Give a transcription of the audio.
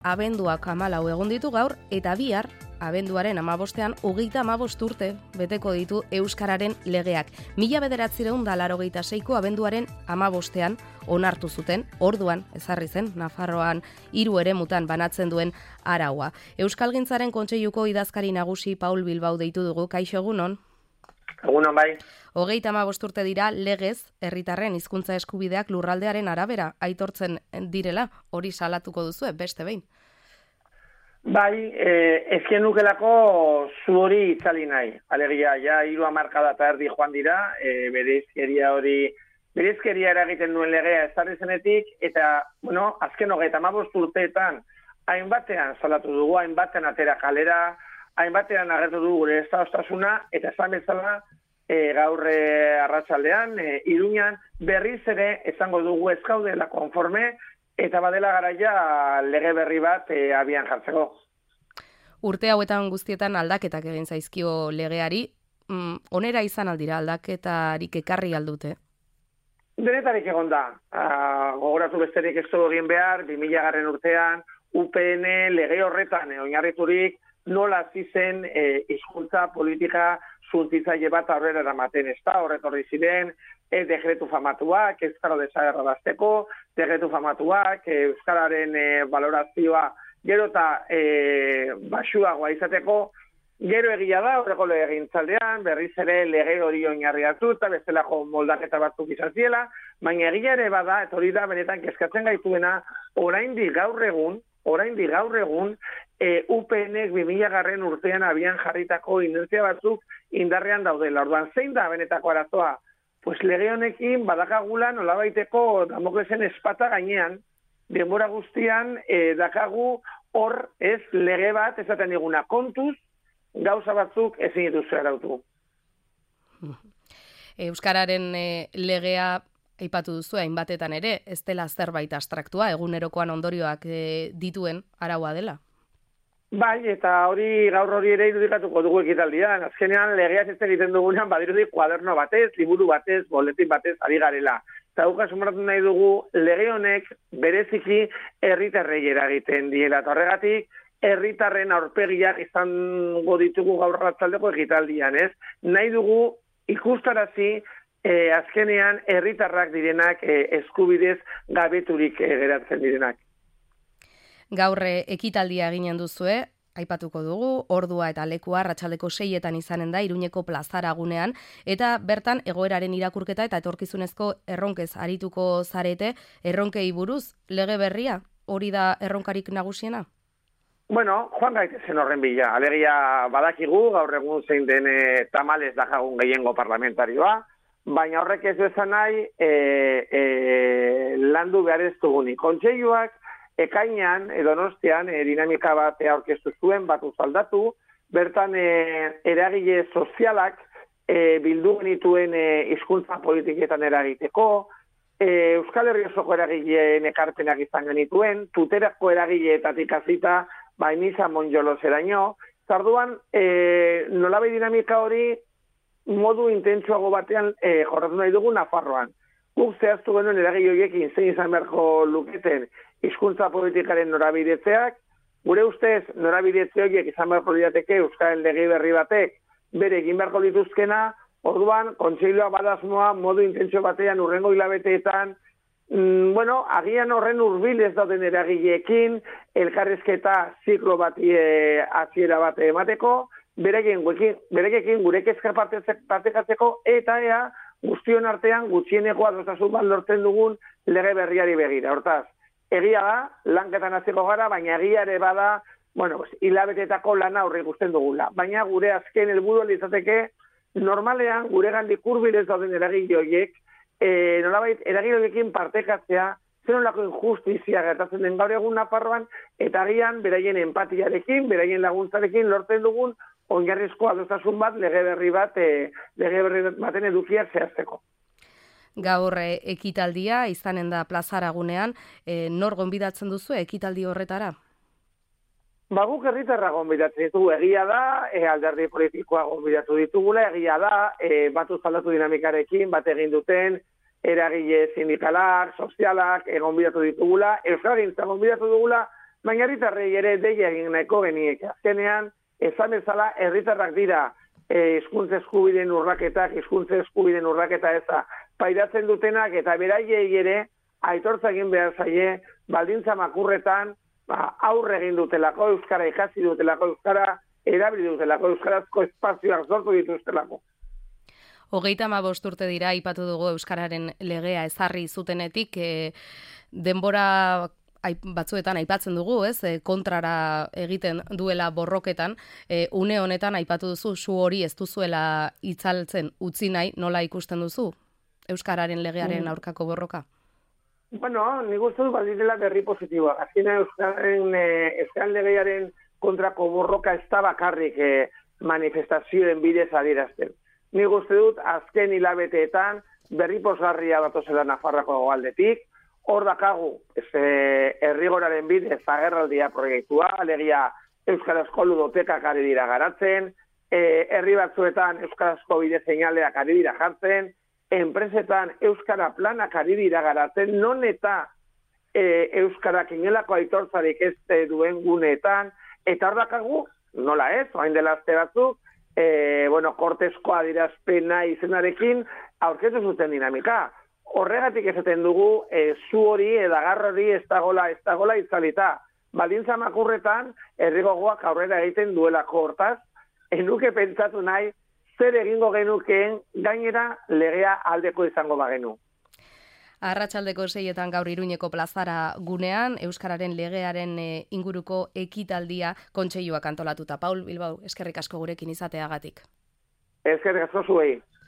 Abenduak 14 egun ditu gaur, eta bihar, abenduaren 15ean, 35 urte beteko ditu Euskararen legeak. 1986ko abenduaren 15ean onartu zuten, orduan, ezarri zen, Nafarroan 3 eremutan banatzen duen araua. Euskalgintzaren Kontseiluko idazkari nagusi Paul Bilbao deitu dugu, kaixo egunon? Egunon bai. 35 urte dira legez, herritarren hizkuntza eskubideak lurraldearen arabera aitortzen direla, hori salatuko duzue, beste behin. Bai, ezken nukelako zu hori itzali nahi. Alegia, ja 3 hamarkada eta erdi joan dira, bereizkeria eragiten duen legea ezarri zenetik, eta, bueno, azken 35 urteetan, hainbatean salatu dugu, hainbatean atera kalera, hainbatean agertu dugu gure ezagostasuna, eta esan bezala, gaur arratsaldean, Iruñan, berriz ere esango dugu ez gaudela konforme, eta badela garaia lege berri bat abian jartzeko. Urte hauetan guztietan aldaketak egin zaizkio legeari, onera izan aldira aldaketarik ekarri aldute? Denetarik egon da. Gogoratu besterik ez dugu egin behar, 2000 urtean, UPN lege horretan oinarriturik nola zizen hizkuntza politika suntzitzaile bat aurrera eramaten, ez da, horretorri ziren, dekretu famatuak, euskara desagerrarazteko, dekretu famatuak, euskararen valorazioa gero eta baxuagoa izateko, gero egia da, horreko legegintzaldean, berriz ere lege hori oinarri hartu, eta bestelako moldaketa batzuk izan ziela, baina egia ere bada, eta hori da benetan kezkatzen gaituena, oraindik gaur egun, UPNek 2000 urtean abian jarritako inertzia batzuk indarrean daudela. Orduan, zein da benetako arazoa? Pues lege honekin badakagula nolabaiteko Damoklesen espata gainean, denbora guztian dakagu hor ez lege bat esaten diguna kontuz, gauza batzuk ezin dituzu arautu. Euskararen legea aipatu duzu hainbatetan ere, ez dela zerbait abstraktua, egunerokoan ondorioak dituen araua dela. Bai, eta gaur hori ere irudikatuko dugu ekitaldian. Azkenean legeaz ez egiten dugunean badirudi kuaderno batez, liburu batez, boletin batez ari garela. Eta guk asumatu nahi dugu lege honek bereziki herritarrei eragiten diela. Eta horregatik herritarren aurpegiak izango ditugu gaur arratsaldeko ekitaldian, ez? Nahi dugu ikustarazi azkenean herritarrak direnak eskubidez gabeturik geratzen direnak. Gaur ekitaldia eginen duzue, aipatuko dugu, ordua eta lekua arratsaldeko 6etan izanen da Iruñeko plazaragunean, eta bertan egoeraren irakurketa eta etorkizunezko erronkez arituko zarete, erronkei buruz, lege berria, hori da erronkarik nagusiena? Bueno, joan gaitezen horren bila. Alegia badakigu, gaur egun zein den tamalez dakagun gehiengo parlamentarioa, baina horrek ez bezan nahi landu behar ez dugunik. Kontseiluak ekainean, Donostian, dinamika bat aurkeztu zuen, bat uzaldatu, bertan eragile sozialak bildu genituen hizkuntza politiketan eragiteko, Euskal Herri osoko eragileen ekarpenak izan genituen, tuterako eragileetatik hasita, bainiza monjoloseraino, zarduan nolabait dinamika hori modu intentsuago batean jorratu nahi dugu Nafarroan. Guk zehaztu genuen eragile horiekin zein izan beharko luketen hizkuntza politikaren norabidetzeak, gure ustez norabidetze horiek izan beharko lirateke Euskaren lege berri batek bere egin beharko lituzkena, orduan kontseilua badasmoa modu intentsio batean urrengo hilabeteetan, agian horren hurbil ez dauden eragileekin, elkarrizketa ziklo bati hasiera bat emateko, berekin gure kezka partekatzeko eta ea guztion artean gutxieneko adostasun bat lortzen dugun lege berriari begira. Hortaz, egia da, lanketan hasiko gara, baina egia ere bada, hilabeteetako lana aurre ikusten dugula. Baina gure azken helburua izateke, normalean guregandik hurbil ez dauden eragile horiek, nolabait eragile horiekin partekatzea, zer nolako injustizia gertatzen den gaur egun Nafarroan, eta agian beraien empatiarekin, beraien laguntzarekin lortzen dugun oinarrizko adostasun bat lege berri baten edukiak zehazteko. Gaur ekitaldia izanen da plazaragunean, nor gonbidatzen duzu ekitaldi horretara? Guk herritarra gonbidatzen ditugu, egia da, alderdi politikoa gonbidatu ditugula, egia da, batu zaldatu dinamikarekin, bat egin duten, eragile sindikalak, sozialak, gonbidatu ditugula, Euskalgintza gonbidatu dugula, baina herritarrei ere deia egin nahiko genieke. Azkenean, esan bezala, herritarrak dira hizkuntza eskubideen urraketak, hizkuntza eskubideen urraketa eza pairatzen dutenak, eta beraiei ere aitortza egin behar zaie, baldintza makurretan, aurre egin dutelako, euskara ikasi dutelako, euskara erabili dutelako, euskarazko espazioak sortu dituztelako. 35 urte dira, aipatu dugu euskararen legea ezarri zutenetik, denbora batzuetan aipatzen dugu, ez? Kontrara egiten duela borroketan, une honetan aipatu duzu, zu hori ez duzuela itzaltzen utzi nahi, nola ikusten duzu euskararen legearen aurkako borroka? Bueno, nik uste dut badirela berri positiboa. Azkena euskararen legearen kontrako borroka ez da bakarrik manifestazioen bidez adierazten. Nik uste dut azken hilabeteetan berri posgarria datozela Nafarroako hegoaldetik, hor dakagu herrigoraren bidez agerraldia proiektua, alegia euskarazko ludotekak ari dira garatzen, herri batzuetan euskarazko bide seinaleak ari dira jartzen, enpresetan euskara planak ari dira garatzen, non eta euskarak inelako aitortzarik ez duen guneetan, eta hor dakagu, nola ez, oain dela aste batzuk, kortesko adierazpena izenarekin aurketu zuten dinamika. Horregatik esaten dugu, zu hori, edagar hori ez dagola itzalita. Baldintza makurretan, herrigogoak aurrera egiten duelako hortaz, enuke pentsatu nahi, zer egingo genukeen gainera legea aldeko izango bagenu. Arratsaldeko 6etan gaur Iruñeko plazara gunean, euskararen legearen inguruko ekitaldia kontseiluak antolatuta. Paul Bilbao, eskerrik asko gurekin izateagatik. Eskerrik asko zuei.